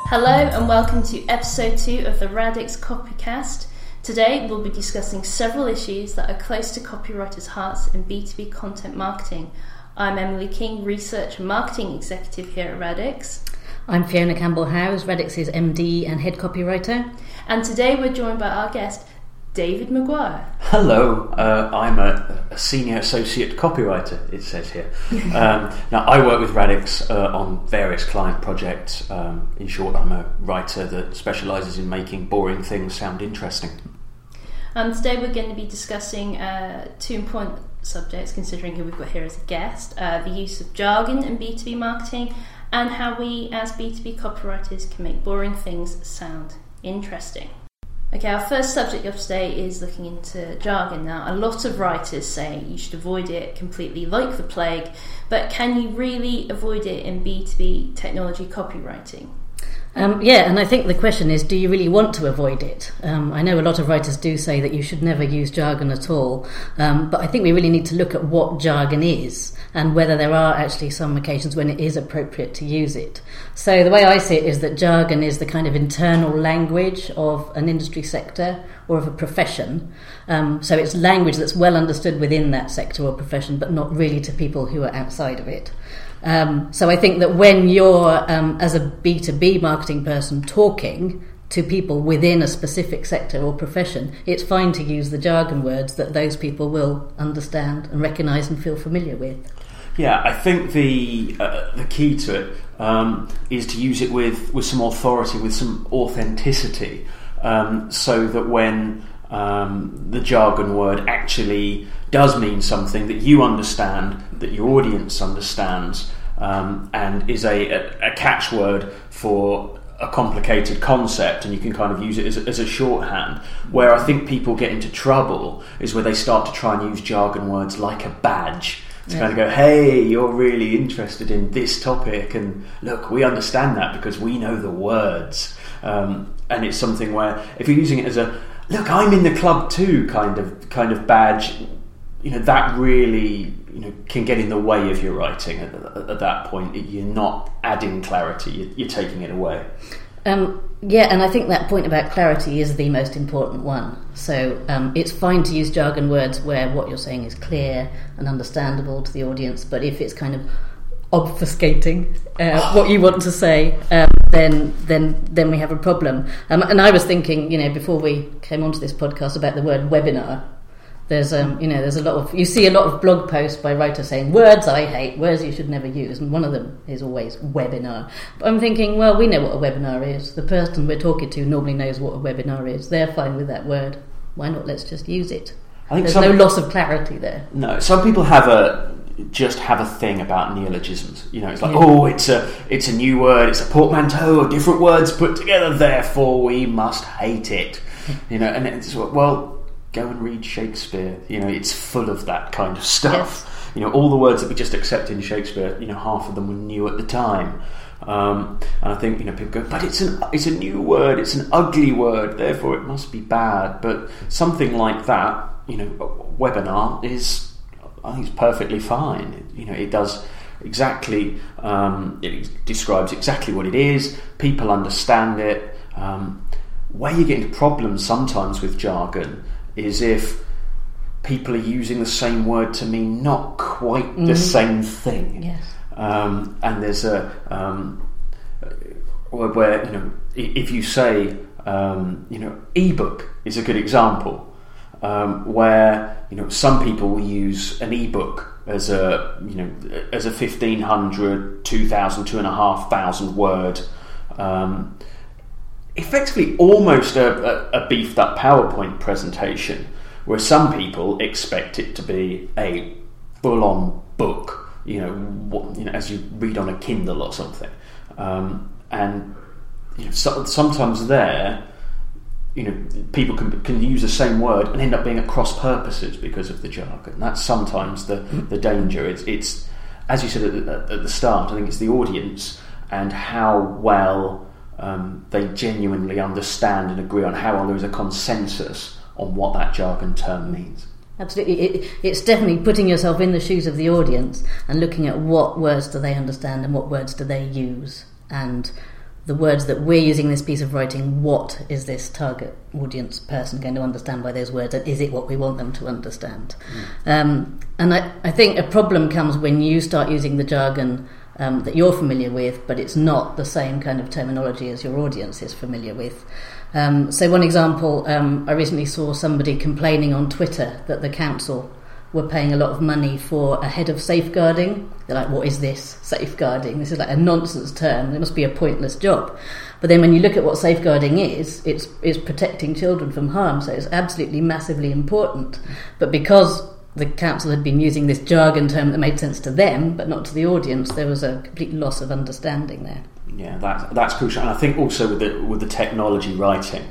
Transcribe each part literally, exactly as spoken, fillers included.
Hello and welcome to episode two of the Radix Copycast. Today we'll be discussing several issues that are close to copywriters' hearts in B two B content marketing. I'm Emily King, Research and Marketing Executive here at Radix. I'm Fiona Campbell-Howes, Radix's M D and Head Copywriter. And today we're joined by our guest, David Maguire. Hello, uh, I'm a, a Senior Associate Copywriter, it says here. um, now, I work with Radix uh, on various client projects. Um, in short, I'm a writer that specialises in making boring things sound interesting. And today we're going to be discussing uh, two important subjects, considering who we've got here as a guest, uh, the use of jargon in B two B marketing, and how we as B two B copywriters can make boring things sound interesting. Okay, our first subject of today is looking into jargon. Now, a lot of writers say you should avoid it completely like the plague, but can you really avoid it in B two B technology copywriting? Um, yeah, and I think the question is, do you really want to avoid it? Um, I know a lot of writers do say that you should never use jargon at all, um, but I think we really need to look at what jargon is and whether there are actually some occasions when it is appropriate to use it. So the way I see it is that jargon is the kind of internal language of an industry sector or of a profession. Um, so it's language that's well understood within that sector or profession, but not really to people who are outside of it. Um, so I think that when you're, um, as a B two B marketing person, talking to people within a specific sector or profession, it's fine to use the jargon words that those people will understand and recognise and feel familiar with. Yeah, I think the uh, the key to it um, is to use it with, with some authority, with some authenticity, um, so that when um, the jargon word actually does mean something that you understand, that your audience understands, um, and is a, a, a catchword for a complicated concept, and you can kind of use it as, as a shorthand. Where I think people get into trouble is where they start to try and use jargon words like a badge to yeah. kind of go, hey, you're really interested in this topic, and look, we understand that because we know the words. Um, and it's something where if you're using it as a look, I'm in the club too kind of kind of badge, you know, that really, you know, can get in the way of your writing. At, at, at that point, you're not adding clarity; you're, you're taking it away. Um, yeah, and I think that point about clarity is the most important one. So um, it's fine to use jargon words where what you're saying is clear and understandable to the audience, but if it's kind of obfuscating uh, what you want to say, um, then then then we have a problem. Um, and I was thinking, you know, before we came onto this podcast about the word webinar. There's um, you know, there's a lot of you see a lot of blog posts by writers saying words I hate, words you should never use, and one of them is always webinar. But I'm thinking, well, we know what a webinar is. The person we're talking to normally knows what a webinar is. They're fine with that word. Why not? Let's just use it. I think there's some, no loss of clarity there. No, some people have a just have a thing about neologisms. You know, it's like, yeah. oh, it's a it's a new word, it's a portmanteau of different words put together, therefore we must hate it. You know, and it's, well, go and read Shakespeare. You know, it's full of that kind of stuff. Yes. You know, all the words that we just accept in Shakespeare, you know, half of them were new at the time. Um, and I think, you know, people go, but it's an it's a new word, it's an ugly word, therefore it must be bad. But something like that, you know, webinar is, I think it's perfectly fine. It, you know, it does exactly, um, it describes exactly what it is. People understand it. Um, where you get into problems sometimes with jargon is if people are using the same word to mean not quite mm-hmm. the same thing. Yes. Um, and there's a um, where, you know, if you say, um, you know, ebook is a good example, um, where, you know, some people will use an ebook as a, you know, as a fifteen hundred, two thousand, two and a half thousand word, um, effectively almost a, a, a beefed up PowerPoint presentation, where some people expect it to be a full on book. You know, what, you know, as you read on a Kindle or something, um, and you know, so, sometimes there, you know, people can can use the same word and end up being at cross purposes because of the jargon. That's sometimes the the danger. It's it's as you said at the, at the start. I think it's the audience and how well um, they genuinely understand and agree on how well there is a consensus on what that jargon term means. Absolutely. It, it's definitely putting yourself in the shoes of the audience and looking at what words do they understand and what words do they use, and the words that we're using in this piece of writing, what is this target audience person going to understand by those words, and is it what we want them to understand? Mm. Um, and I, I think a problem comes when you start using the jargon um, that you're familiar with, but it's not the same kind of terminology as your audience is familiar with. Um, so one example, um, I recently saw somebody complaining on Twitter that the council were paying a lot of money for a head of safeguarding. They're like, what is this, safeguarding? This is like a nonsense term. It must be a pointless job. But then when you look at what safeguarding is, it's, it's protecting children from harm, so it's absolutely massively important. But because the council had been using this jargon term that made sense to them, but not to the audience, there was a complete loss of understanding there. Yeah, that, that's crucial. And I think also with the, with the technology writing,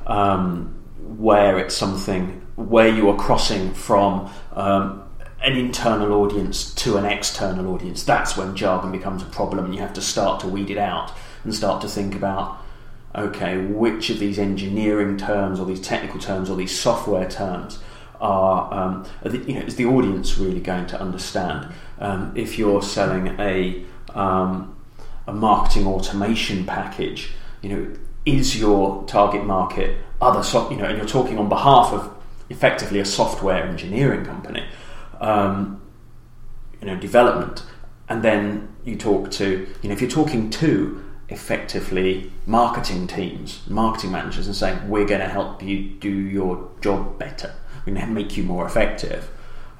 um, where it's something where you are crossing from um, an internal audience to an external audience, that's when jargon becomes a problem, and you have to start to weed it out and start to think about, okay, which of these engineering terms or these technical terms or these software terms are, um, are the, you know, is the audience really going to understand? Um, if you're selling a um, a marketing automation package, you know, is your target market other so, you know, and you're talking on behalf of effectively a software engineering company, um, you know, development, and then you talk to, you know, if you're talking to effectively marketing teams, marketing managers, and saying, we're going to help you do your job better, we're going to make you more effective.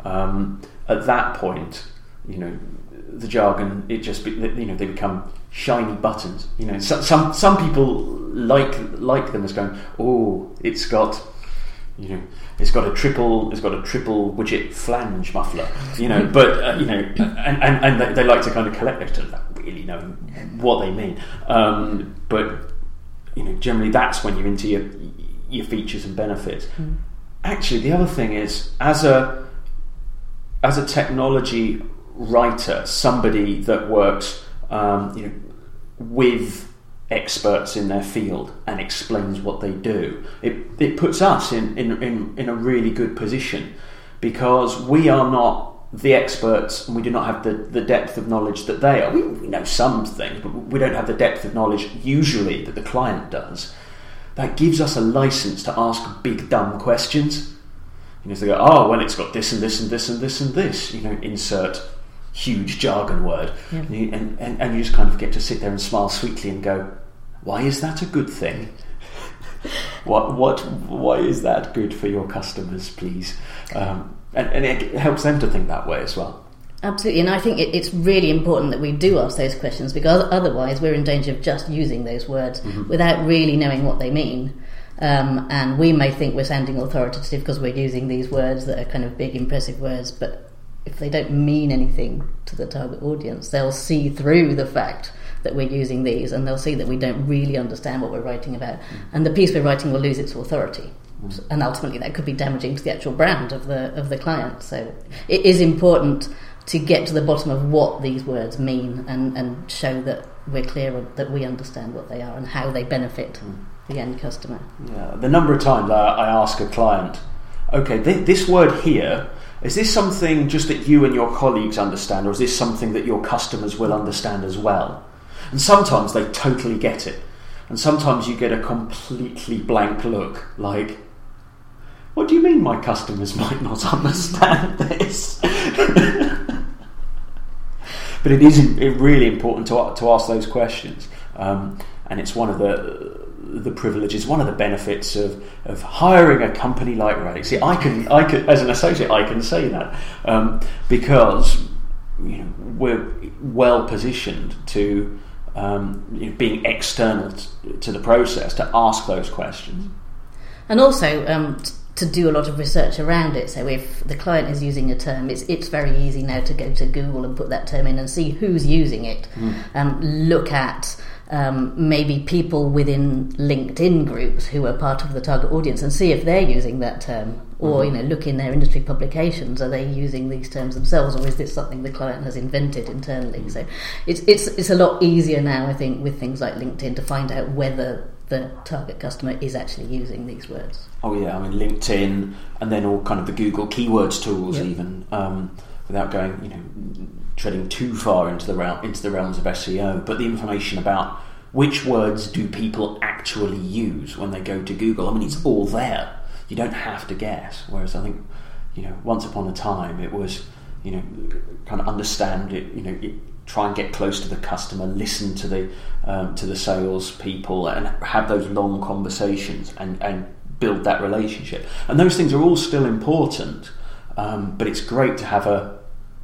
Um, at that point, you know, the jargon, it just, be, you know, they become shiny buttons. You know, so, some some people like like them as going, oh, it's got, you know, it's got a triple, it's got a triple widget flange muffler, you know. But uh, you know, and, and, and they, they like to kind of collect it without really knowing what they mean. Um, but you know, generally that's when you're into your your features and benefits. Mm. Actually, the other thing is, as a as a technology writer, somebody that works, um, you know, with experts in their field and explains what they do, it it puts us in, in, in, in a really good position, because we are not the experts and we do not have the, the depth of knowledge that they are. We, we know some things, but we don't have the depth of knowledge usually that the client does. That gives us a license to ask big dumb questions. You know, so they go, oh, well, it's got this and this and this and this and this, you know, insert huge jargon word. Yeah. And, you, and, and, and you just kind of get to sit there and smile sweetly and go, why is that a good thing? what what why is that good for your customers, please? Um, and, and it helps them to think that way as well. Absolutely, and I think it, it's really important that we do ask those questions, because otherwise we're in danger of just using those words mm-hmm. without really knowing what they mean. Um, and we may think we're sounding authoritative because we're using these words that are kind of big, impressive words, but if they don't mean anything to the target audience, they'll see through the fact that we're using these, and they'll see that we don't really understand what we're writing about, mm. and the piece we're writing will lose its authority, mm. and ultimately that could be damaging to the actual brand of the of the client. So it is important to get to the bottom of what these words mean, and, and show that we're clear that we understand what they are and how they benefit mm. the end customer. Yeah, the number of times I, I ask a client, okay, th- this word here, is this something just that you and your colleagues understand, or is this something that your customers will understand as well? And sometimes they totally get it, and sometimes you get a completely blank look, like, what do you mean my customers might not understand this? But it is really important to to ask those questions, um, and it's one of the the privileges, one of the benefits of, of hiring a company like Radic. See, I can, I can, as an associate, I can say that um, because you know, we're well positioned to um, you know, being external t- to the process to ask those questions, and also um, t- to do a lot of research around it. So if the client is using a term, it's it's very easy now to go to Google and put that term in and see who's using it. Mm. Um, look at Um, maybe people within LinkedIn groups who are part of the target audience, and see if they're using that term, or mm-hmm. you know, look in their industry publications. Are they using these terms themselves, or is this something the client has invented internally? So it's it's it's a lot easier now, I think, with things like LinkedIn to find out whether the target customer is actually using these words. Oh yeah, I mean LinkedIn, and then all kind of the Google keywords tools, yep. even um, without going, you know, treading too far into the realm, into the realms of S E O, but the information about which words do people actually use when they go to Google? I mean, it's all there. You don't have to guess. Whereas I think, you know, once upon a time it was, you know, kind of understand it, you know, it, try and get close to the customer, listen to the um, to the sales people, and have those long conversations and, and build that relationship. And those things are all still important, um, but it's great to have a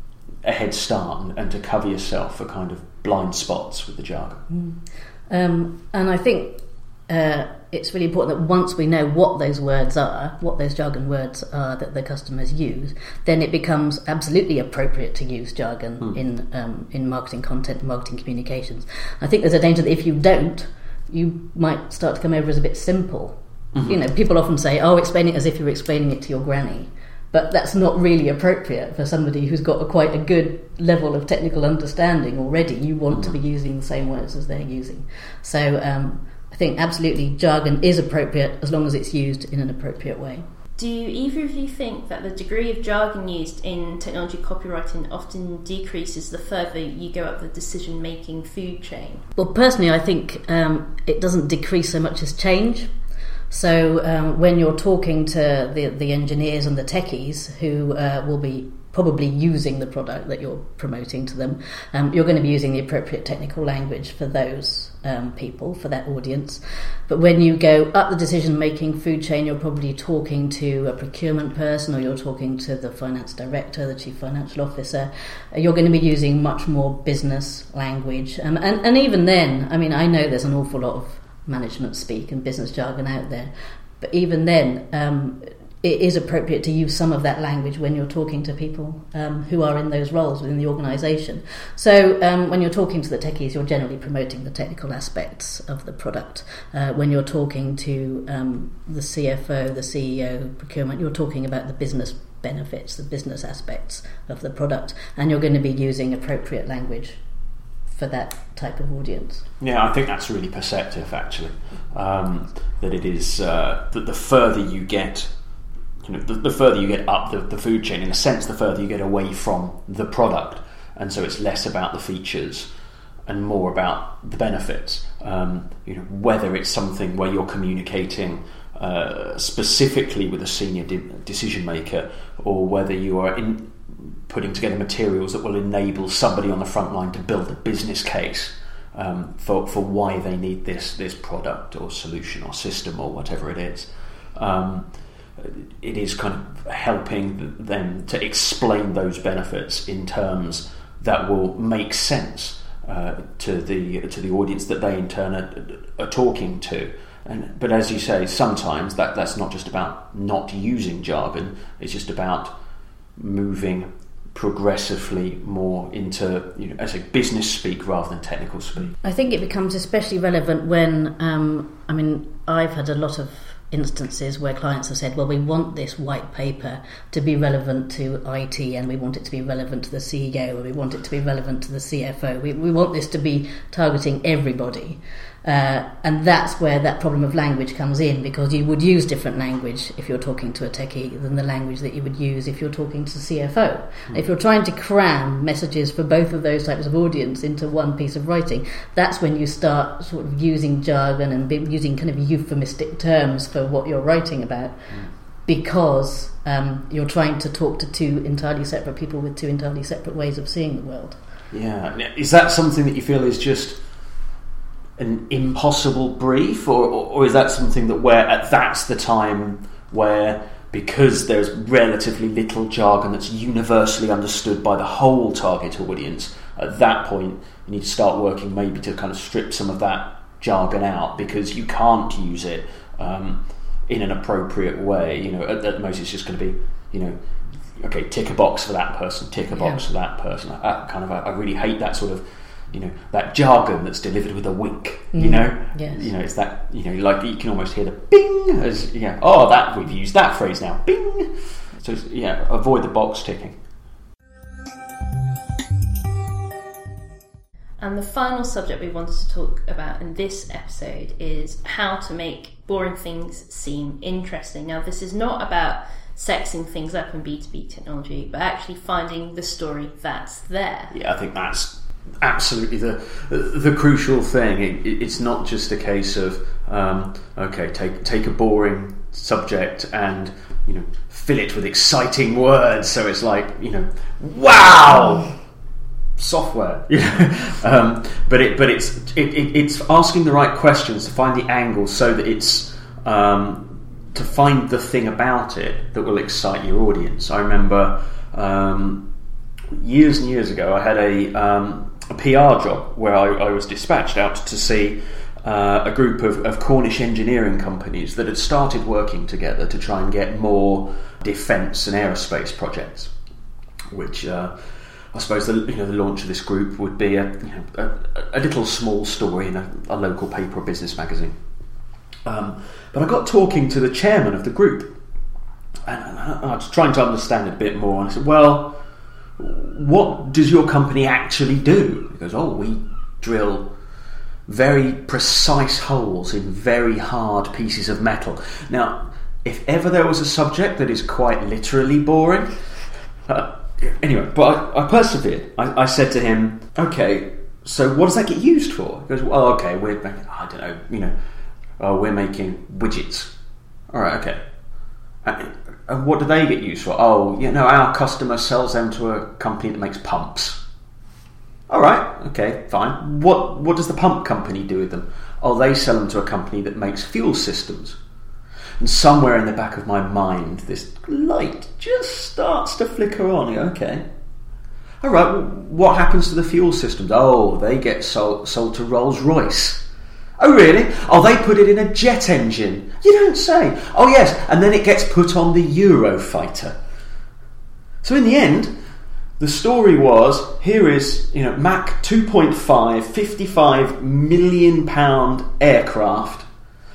a head start and, and to cover yourself for kind of blind spots with the jargon. Mm. Um, and I think uh, it's really important that once we know what those words are, what those jargon words are that the customers use, then it becomes absolutely appropriate to use jargon mm. in um, in marketing content, marketing communications. I think there's a danger that if you don't, you might start to come over as a bit simple. Mm-hmm. You know, people often say, "Oh, explain it as if you were explaining it to your granny." But that's not really appropriate for somebody who's got a quite a good level of technical understanding already. You want mm-hmm. to be using the same words as they're using. So um, I think absolutely jargon is appropriate as long as it's used in an appropriate way. Do either of you think that the degree of jargon used in technology copywriting often decreases the further you go up the decision-making food chain? Well, personally, I think um, it doesn't decrease so much as change. So um, when you're talking to the, the engineers and the techies who uh, will be probably using the product that you're promoting to them, um, you're going to be using the appropriate technical language for those um, people, for that audience. But when you go up the decision-making food chain, you're probably talking to a procurement person, or you're talking to the finance director, the chief financial officer. You're going to be using much more business language. Um, and, and even then, I mean, I know there's an awful lot of management speak and business jargon out there, but even then um, it is appropriate to use some of that language when you're talking to people um, who are in those roles within the organisation. So um, when you're talking to the techies, you're generally promoting the technical aspects of the product. Uh, when you're talking to um, the C F O, the C E O, procurement, you're talking about the business benefits, the business aspects of the product, and you're going to be using appropriate language for that type of audience. Yeah, I think that's really perceptive, actually. Um, that it is uh, that the further you get, you know, the, the further you get up the, the food chain, in a sense, the further you get away from the product, and so it's less about the features and more about the benefits. Um, you know, whether it's something where you're communicating uh, specifically with a senior de- decision maker, or whether you are in putting together materials that will enable somebody on the front line to build a business case um, for for why they need this this product or solution or system or whatever it is. Um, it is kind of helping them to explain those benefits in terms that will make sense uh, to the to the audience that they in turn are, are talking to. And, but as you say, sometimes that, that's not just about not using jargon, it's just about moving progressively more into, you know, as a business speak rather than technical speak. I think it becomes especially relevant when, um, I mean, I've had a lot of instances where clients have said, well, we want this white paper to be relevant to I T, and we want it to be relevant to the C E O, and we want it to be relevant to the C F O. We, we want this to be targeting everybody. Uh, and that's where that problem of language comes in, because you would use different language if you're talking to a techie than the language that you would use if you're talking to C F O. Mm. If you're trying to cram messages for both of those types of audience into one piece of writing, that's when you start sort of using jargon and be, using kind of euphemistic terms for what you're writing about, mm. because um, you're trying to talk to two entirely separate people with two entirely separate ways of seeing the world. Yeah. Is that something that you feel is just an impossible brief, or, or, or is that something that where at that's the time where, because there's relatively little jargon that's universally understood by the whole target audience, at that point you need to start working maybe to kind of strip some of that jargon out, because you can't use it um, in an appropriate way. You know, at, at most it's just going to be, you know, okay, tick a box for that person, tick a box yeah. for that person. I, I kind of I, I really hate that sort of, you know, that jargon that's delivered with a wink. Mm, you know, yes. you know, it's that, you know, like you can almost hear the bing as, yeah, oh, that we've used that phrase now, bing. So yeah, avoid the box ticking. And the final subject we wanted to talk about in this episode is how to make boring things seem interesting. Now, this is not about sexing things up in B two B technology, but actually finding the story that's there. Yeah, I think that's absolutely the the crucial thing. It, it's not just a case of um, okay, take take a boring subject and, you know, fill it with exciting words. So it's like, you know, wow, software. You know? um, but it but it's it, it, it's asking the right questions to find the angle so that it's um, to find the thing about it that will excite your audience. I remember um, years and years ago, I had a um, a P R job where I, I was dispatched out to see uh, a group of, of Cornish engineering companies that had started working together to try and get more defence and aerospace projects, which uh, I suppose the, you know, the launch of this group would be a, you know, a, a little small story in a, a local paper or business magazine. Um, but I got talking to the chairman of the group, and I was trying to understand it a bit more, and I said, well, what does your company actually do? He goes, oh, we drill very precise holes in very hard pieces of metal. Now, if ever there was a subject that is quite literally boring, uh, anyway, but I, I persevered. I, I said to him, okay, so what does that get used for? He goes, well, okay, we're making, I don't know, you know, oh, we're making widgets. All right, okay. And, And what do they get used for? Oh, you know, our customer sells them to a company that makes pumps. All right, okay, fine. What what does the pump company do with them? Oh, they sell them to a company that makes fuel systems. And somewhere in the back of my mind, this light just starts to flicker on. Okay. All right, well, what happens to the fuel systems? Oh, they get sold, sold to Rolls-Royce. Oh, really? Oh, they put it in a jet engine. You don't say. Oh, yes, and then it gets put on the Eurofighter. So in the end, the story was, here is, you know, Mach two point five, fifty-five million pound aircraft,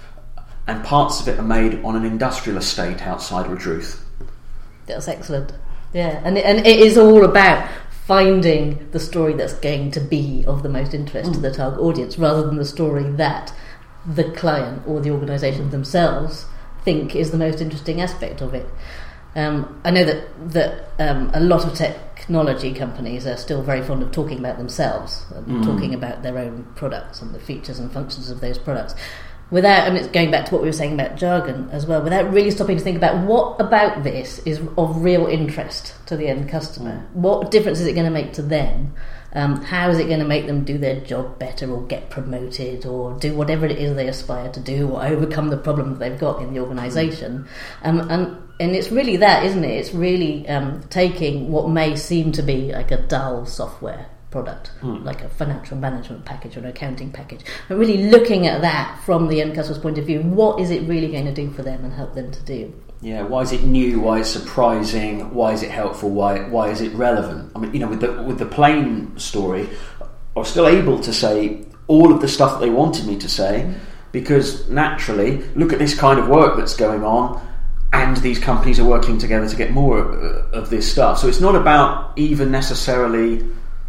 and parts of it are made on an industrial estate outside Redruth. That's excellent. Yeah, and it, and it is all about finding the story that's going to be of the most interest mm. to the target audience, rather than the story that the client or the organisation themselves think is the most interesting aspect of it. Um, I know that that um, a lot of technology companies are still very fond of talking about themselves, and mm. talking about their own products and the features and functions of those products, without, and it's going back to what we were saying about jargon as well, without really stopping to think about what about this is of real interest to the end customer. Mm. What difference is it going to make to them? Um, how is it going to make them do their job better, or get promoted, or do whatever it is they aspire to do, or overcome the problem that they've got in the organisation? Um, and and it's really that, isn't it? It's really um, taking what may seem to be like a dull software product, mm. like a financial management package or an accounting package, but really looking at that from the end customer's point of view. What is it really going to do for them and help them to do? Yeah, why is it new? Why is it surprising? Why is it helpful? Why why is it relevant? I mean, you know, with the with the plane story, I was still able to say all of the stuff that they wanted me to say, mm. because naturally, look at this kind of work that's going on, and these companies are working together to get more of, of this stuff. So it's not about even necessarily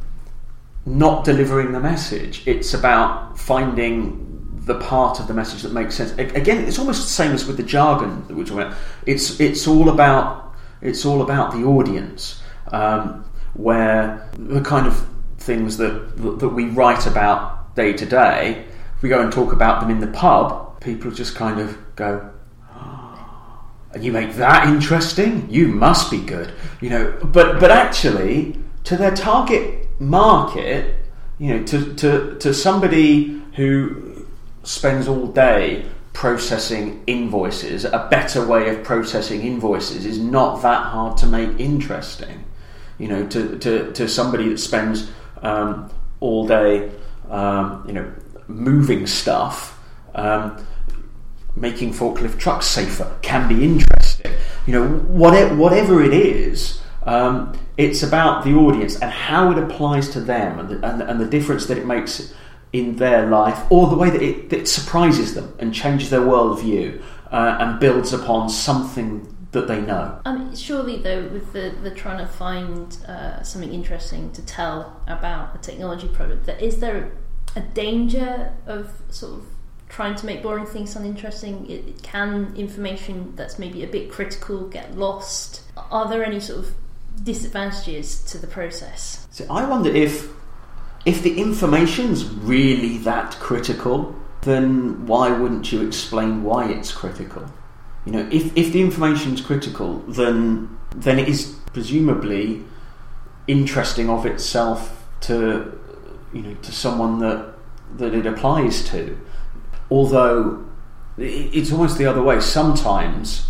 not delivering the message. It's about finding the part of the message that makes sense. Again, it's almost the same as with the jargon that we're talking about. It's it's all about it's all about the audience, um, where the kind of things that that we write about day to day, if we go and talk about them in the pub, people just kind of go, oh, and you make that interesting? You must be good, you know. But but actually, to their target market, you know, to, to, to somebody who spends all day processing invoices, a better way of processing invoices is not that hard to make interesting. You know, to, to, to somebody that spends um, all day, um, you know, moving stuff, um, making forklift trucks safer can be interesting. You know, whatever, whatever it is, um, it's about the audience and how it applies to them, and the, and, and the difference that it makes in their life, or the way that it, that it surprises them and changes their worldview, uh, and builds upon something that they know. I mean, surely though, with the, the trying to find uh, something interesting to tell about a technology product, that is there a danger of sort of trying to make boring things sound interesting? It, it can information that's maybe a bit critical get lost? Are there any sort of disadvantages to the process? So I wonder if if the information's really that critical, then why wouldn't you explain why it's critical? You know, if, if the information's critical, then then it is presumably interesting of itself to, you know, to someone that that it applies to. Although it's almost the other way. Sometimes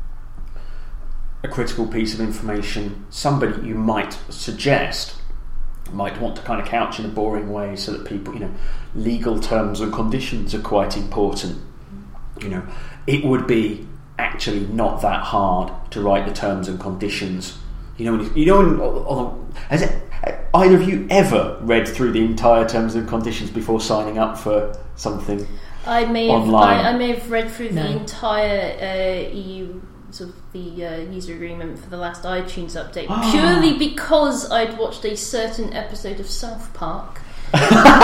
a critical piece of information, somebody you might suggest might want to kind of couch in a boring way so that people, you know, legal terms and conditions are quite important. You know, it would be actually not that hard to write the terms and conditions. You know, you know, has it, either of you ever read through the entire terms and conditions before signing up for something? I may online? have, I, I may have read through No. the entire uh, E U sort of the uh, user agreement for the last iTunes update purely because I'd watched a certain episode of South Park, um,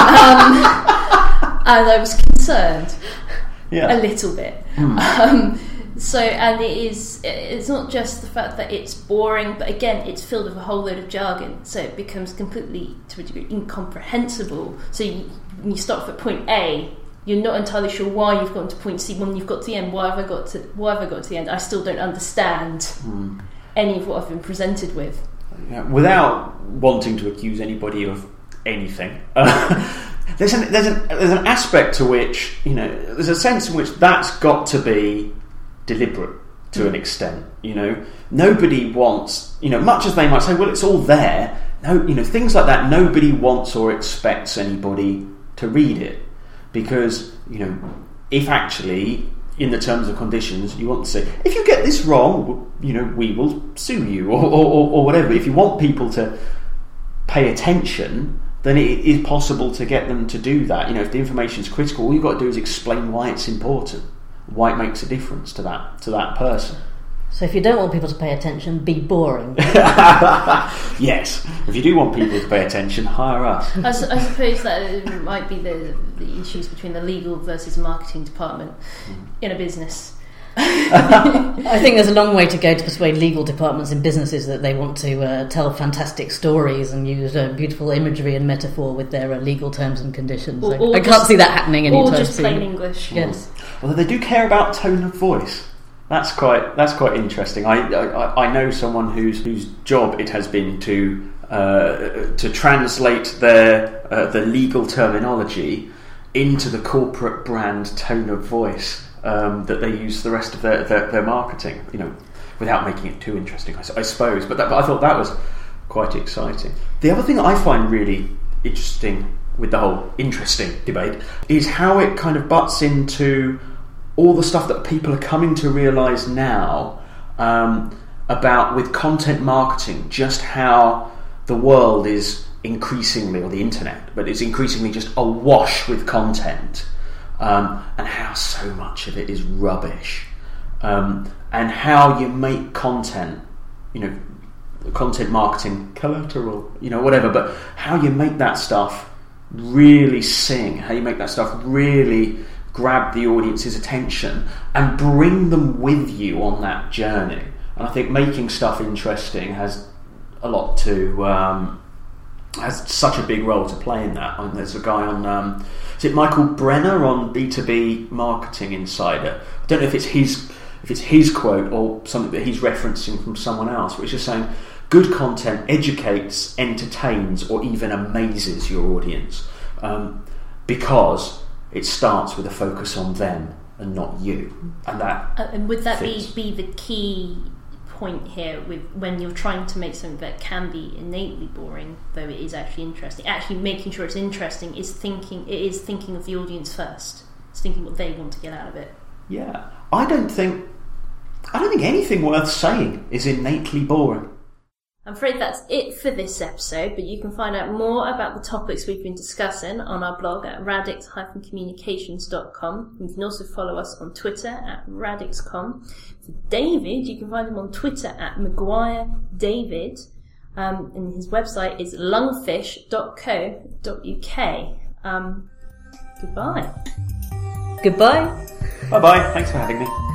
and I was concerned Yeah. a little bit. Mm. Um, so, and it is, it's not just the fact that it's boring, but again, it's filled with a whole load of jargon, so it becomes completely, to a degree, incomprehensible. So you, when you start off at point A, you're not entirely sure why you've gotten to point C. When you've got to the end, why have I got to why have I got to the end? I still don't understand Mm. any of what I've been presented with. Yeah, without wanting to accuse anybody of anything, uh, there's an there's an there's an aspect to which, you know, there's a sense in which that's got to be deliberate to mm. an extent. You know, nobody wants, you know, much as they might say, well, it's all there. No, you know, things like that. Nobody wants or expects anybody to read it. Because, you know, if actually, in the terms and conditions, you want to say, if you get this wrong, you know, we will sue you, or, or, or whatever. If you want people to pay attention, then it is possible to get them to do that. You know, if the information is critical, all you've got to do is explain why it's important, why it makes a difference to that to that person. So if you don't want people to pay attention, be boring. Yes, if you do want people to pay attention, hire us. I, su- I suppose that might be the, the issues between the legal versus marketing department in a business. I think there's a long way to go to persuade legal departments in businesses that they want to uh, tell fantastic stories and use uh, beautiful imagery and metaphor with their uh, legal terms and conditions. Or- I, or I can't just- see that happening anytime Or just soon. plain English. Yes. Although they do care about tone of voice. That's quite that's quite interesting. I, I I know someone whose whose job it has been to uh, to translate their uh, the legal terminology into the corporate brand tone of voice um, that they use for the rest of their, their, their marketing. You know, without making it too interesting, I, I suppose. But, that, but I thought that was quite exciting. The other thing I find really interesting with the whole interesting debate is how it kind of butts into all the stuff that people are coming to realise now um, about with content marketing, just how the world is increasingly, or the internet, but it's increasingly just awash with content, um, and how so much of it is rubbish, um, and how you make content, you know, content marketing collateral, you know, whatever, but how you make that stuff really sing, how you make that stuff really grab the audience's attention and bring them with you on that journey. And I think making stuff interesting has a lot to um, has such a big role to play in that. I mean, there's a guy on um, is it Michael Brenner on B two B Marketing Insider? I don't know if it's his if it's his quote or something that he's referencing from someone else, which is saying good content educates, entertains, or even amazes your audience, um, because it starts with a focus on them and not you, and that. Uh, and would that be, fits. be the key point here with when you're trying to make something that can be innately boring, though it is actually interesting? Actually, making sure it's interesting is thinking. It is thinking of the audience first. It's thinking what they want to get out of it. Yeah, I don't think. I don't think anything worth saying is innately boring. I'm afraid that's it for this episode, but you can find out more about the topics we've been discussing on our blog at radix dash communications dot com. You can also follow us on Twitter at radix dot com. For David, you can find him on Twitter at Maguire David, um, and his website is lungfish dot co dot uk. Um, goodbye. Goodbye. Bye bye. Thanks for having me.